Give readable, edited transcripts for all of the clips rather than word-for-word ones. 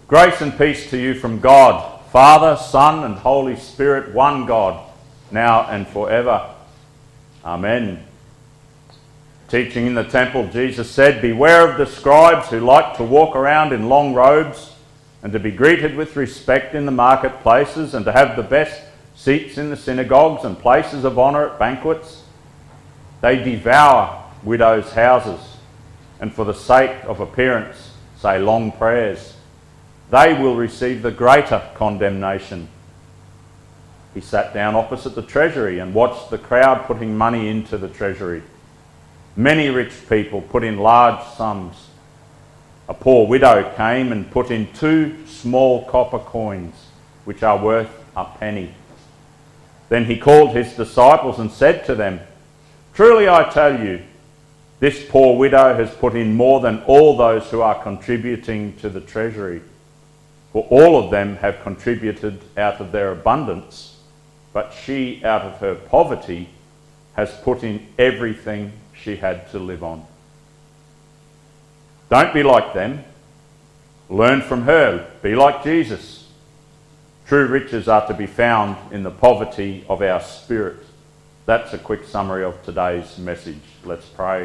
Grace and peace to you from God, Father, Son, and Holy Spirit, one God, now and forever. Amen. Teaching in the temple, Jesus said, "Beware of the scribes who like to walk around in long robes and to be greeted with respect in the marketplaces and to have the best seats in the synagogues and places of honour at banquets. They devour widows' houses and for the sake of appearance say long prayers. They will receive the greater condemnation." He sat down opposite the treasury and watched the crowd putting money into the treasury. Many rich people put in large sums. A poor widow came and put in 2 small copper coins, which are worth a penny. Then he called his disciples and said to them, "Truly I tell you, this poor widow has put in more than all those who are contributing to the treasury. For all of them have contributed out of their abundance, but she, out of her poverty, has put in everything she had to live on." Don't be like them. Learn from her. Be like Jesus. True riches are to be found in the poverty of our spirit. That's a quick summary of today's message. Let's pray.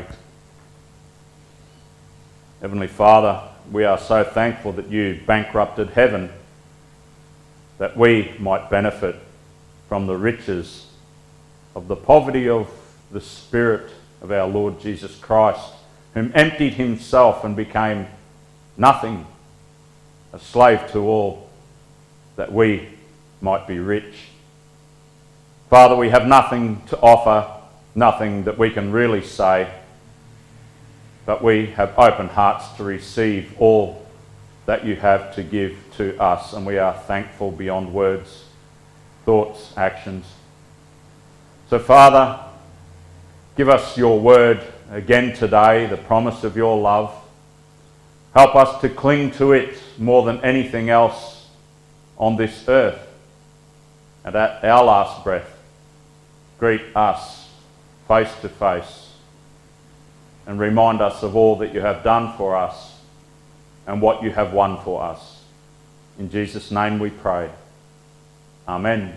Heavenly Father, we are so thankful that you bankrupted heaven, that we might benefit from the riches of the poverty of the Spirit of our Lord Jesus Christ, whom emptied himself and became nothing, a slave to all, that we might be rich. Father, we have nothing to offer, nothing that we can really say, but we have open hearts to receive all that you have to give to us, and we are thankful beyond words, thoughts, actions. So, Father, give us your word again today, the promise of your love. Help us to cling to it more than anything else on this earth. And at our last breath, greet us face to face and remind us of all that you have done for us and what you have won for us. In Jesus' name we pray. Amen.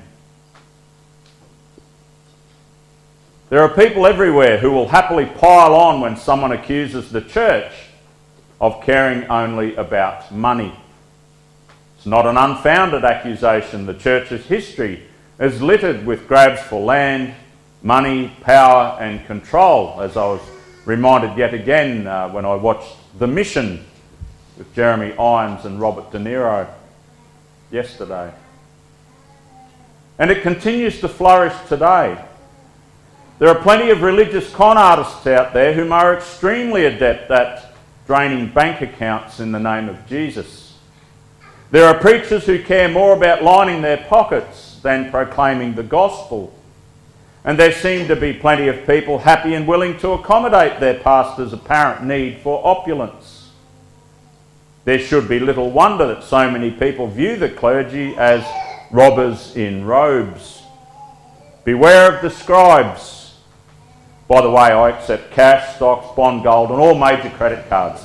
There are people everywhere who will happily pile on when someone accuses the church of caring only about money. It's not an unfounded accusation. The church's history is littered with grabs for land, money, power and control, as I was reminded yet again when I watched The Mission with Jeremy Irons and Robert De Niro yesterday. And it continues to flourish today. There are plenty of religious con artists out there whom are extremely adept at draining bank accounts in the name of Jesus. There are preachers who care more about lining their pockets than proclaiming the gospel. And there seem to be plenty of people happy and willing to accommodate their pastor's apparent need for opulence. There should be little wonder that so many people view the clergy as robbers in robes. Beware of the scribes. By the way, I accept cash, stocks, bond, gold, and all major credit cards.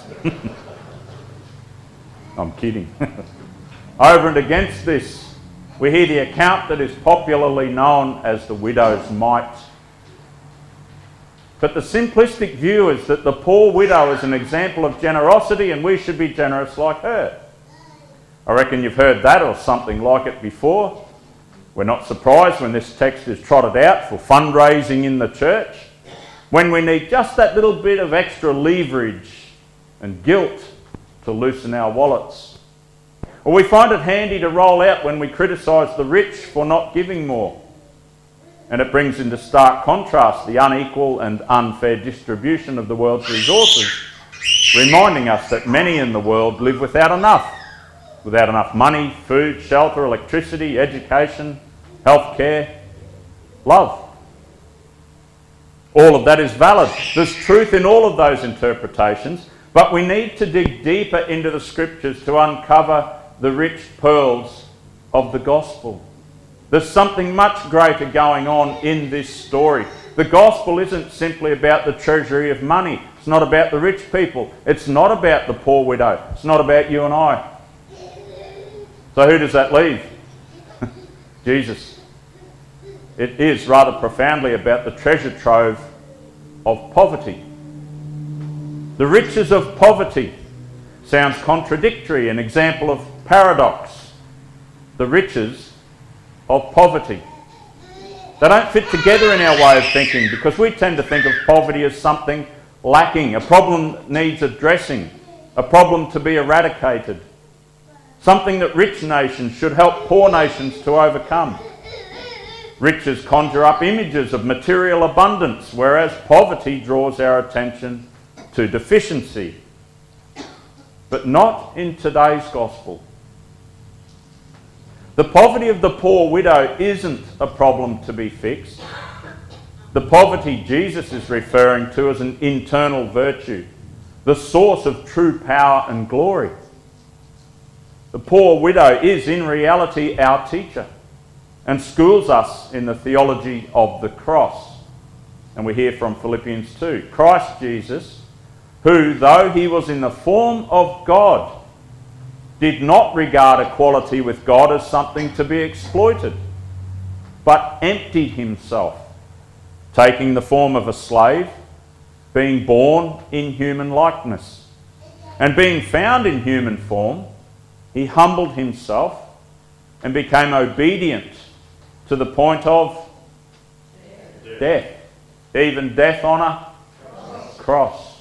I'm kidding. Over and against this, we hear the account that is popularly known as the widow's mite. But the simplistic view is that the poor widow is an example of generosity and we should be generous like her. I reckon you've heard that or something like it before. We're not surprised when this text is trotted out for fundraising in the church, when we need just that little bit of extra leverage and guilt to loosen our wallets. Or we find it handy to roll out when we criticise the rich for not giving more. And it brings into stark contrast the unequal and unfair distribution of the world's resources, reminding us that many in the world live without enough money, food, shelter, electricity, education, healthcare, love. All of that is valid. There's truth in all of those interpretations, but we need to dig deeper into the scriptures to uncover the rich pearls of the gospel. There's something much greater going on in this story. The gospel isn't simply about the treasury of money. It's not about the rich people. It's not about the poor widow. It's not about you and I. So who does that leave? Jesus. It is rather profoundly about the treasure trove of poverty. The riches of poverty sounds contradictory, an example of paradox. The riches of poverty. They don't fit together in our way of thinking, because we tend to think of poverty as something lacking, a problem that needs addressing, a problem to be eradicated, something that rich nations should help poor nations to overcome. Riches conjure up images of material abundance, whereas poverty draws our attention to deficiency. But not in today's gospel. The poverty of the poor widow isn't a problem to be fixed. The poverty Jesus is referring to as an internal virtue, the source of true power and glory. The poor widow is in reality our teacher and schools us in the theology of the cross. And we hear from Philippians 2, Christ Jesus, who, though he was in the form of God, did not regard equality with God as something to be exploited, but emptied himself, taking the form of a slave, being born in human likeness. And being found in human form, he humbled himself and became obedient to the point of death, even death on a cross.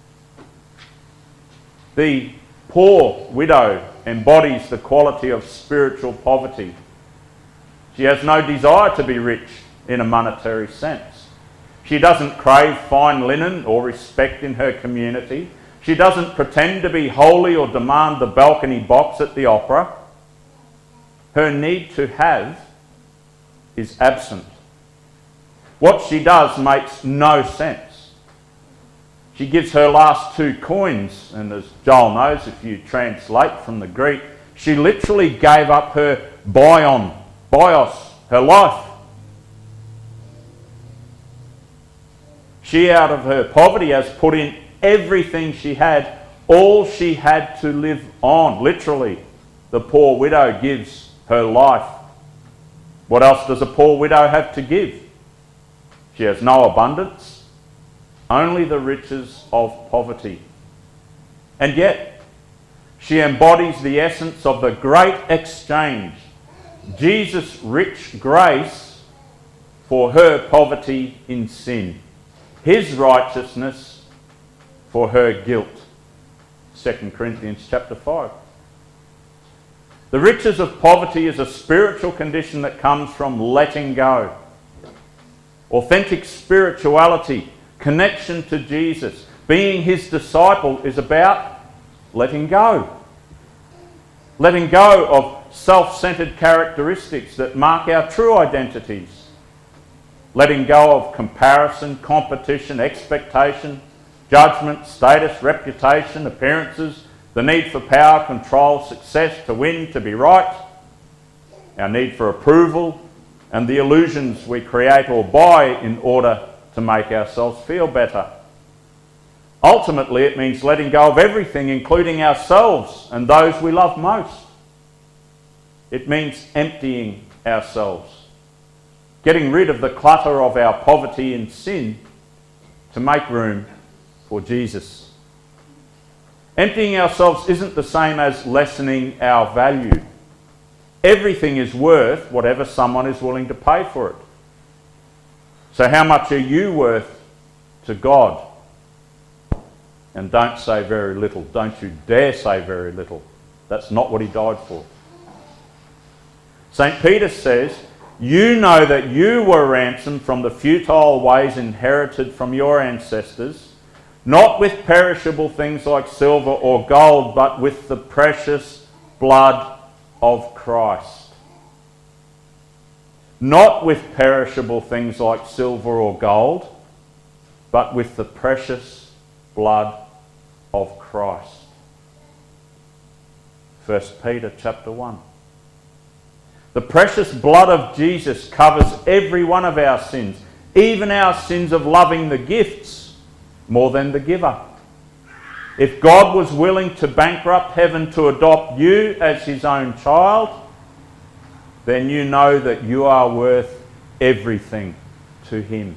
The poor widow embodies the quality of spiritual poverty. She has no desire to be rich in a monetary sense. She doesn't crave fine linen or respect in her community. She doesn't pretend to be holy or demand the balcony box at the opera. Her need to have is absent. What she does makes no sense. She gives her last 2 coins, and as Joel knows, if you translate from the Greek, she literally gave up her bios, her life. She, out of her poverty, has put in everything she had, all she had to live on. Literally, the poor widow gives her life. What else does a poor widow have to give? She has no abundance, only the riches of poverty. And yet, she embodies the essence of the great exchange, Jesus' rich grace for her poverty in sin, his righteousness for her guilt. 2 Corinthians chapter 5. The riches of poverty is a spiritual condition that comes from letting go. Authentic spirituality, connection to Jesus, being his disciple is about letting go. Letting go of self-centered characteristics that mark our true identities. Letting go of comparison, competition, expectation, judgment, status, reputation, appearances, the need for power, control, success, to win, to be right, our need for approval, and the illusions we create or buy in order to make ourselves feel better. Ultimately, it means letting go of everything, including ourselves and those we love most. It means emptying ourselves, getting rid of the clutter of our poverty and sin to make room for Jesus. Emptying ourselves isn't the same as lessening our value. Everything is worth whatever someone is willing to pay for it. So how much are you worth to God? And don't say very little. Don't you dare say very little. That's not what he died for. St. Peter says, you know that you were ransomed from the futile ways inherited from your ancestors, not with perishable things like silver or gold, but with the precious blood of Christ. Not with perishable things like silver or gold, but with the precious blood of Christ. 1 Peter chapter 1. The precious blood of Jesus covers every one of our sins, even our sins of loving the gifts more than the giver. If God was willing to bankrupt heaven to adopt you as his own child, then you know that you are worth everything to him.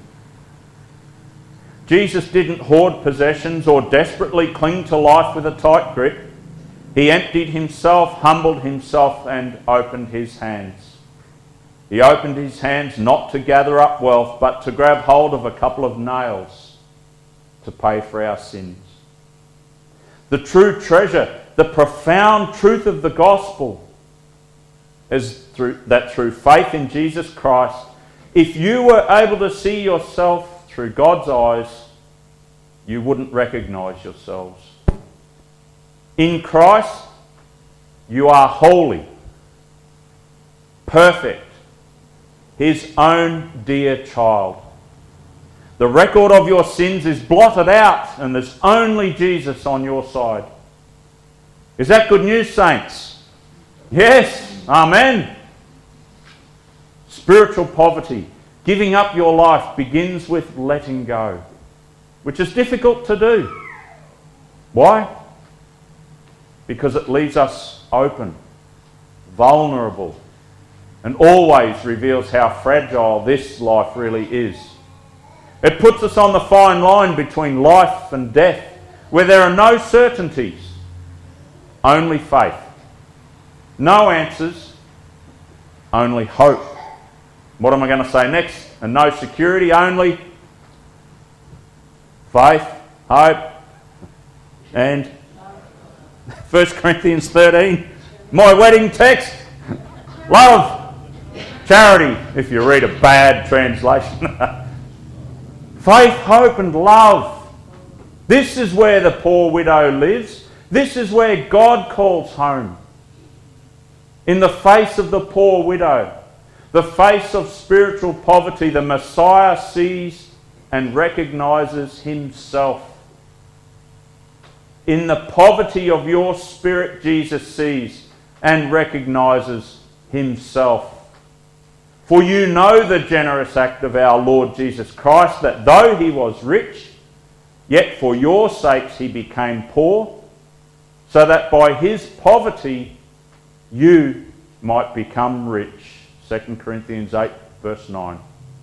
Jesus didn't hoard possessions or desperately cling to life with a tight grip. He emptied himself, humbled himself, and opened his hands. He opened his hands not to gather up wealth, but to grab hold of a couple of nails to pay for our sins. The true treasure, the profound truth of the gospel is that through faith in Jesus Christ, if you were able to see yourself through God's eyes, you wouldn't recognise yourselves. In Christ, you are holy, perfect, his own dear child. The record of your sins is blotted out, and there's only Jesus on your side. Is that good news, saints? Yes, amen. Spiritual poverty, giving up your life, begins with letting go, which is difficult to do. Why? Because it leaves us open, vulnerable, and always reveals how fragile this life really is. It puts us on the fine line between life and death, where there are no certainties, only faith. No answers, only hope. What am I going to say next? And no security, only faith, hope, and 1 Corinthians 13, my wedding text, love, charity, if you read a bad translation. Faith, hope and love. This is where the poor widow lives. This is where God calls home. In the face of the poor widow, the face of spiritual poverty, the Messiah sees and recognises himself. In the poverty of your spirit, Jesus sees and recognises himself. For you know the generous act of our Lord Jesus Christ, that though he was rich, yet for your sakes he became poor, so that by his poverty you might become rich. 2 Corinthians 8, verse 9.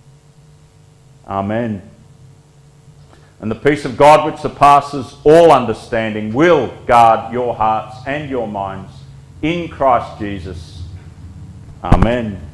Amen. And the peace of God, which surpasses all understanding, will guard your hearts and your minds in Christ Jesus. Amen.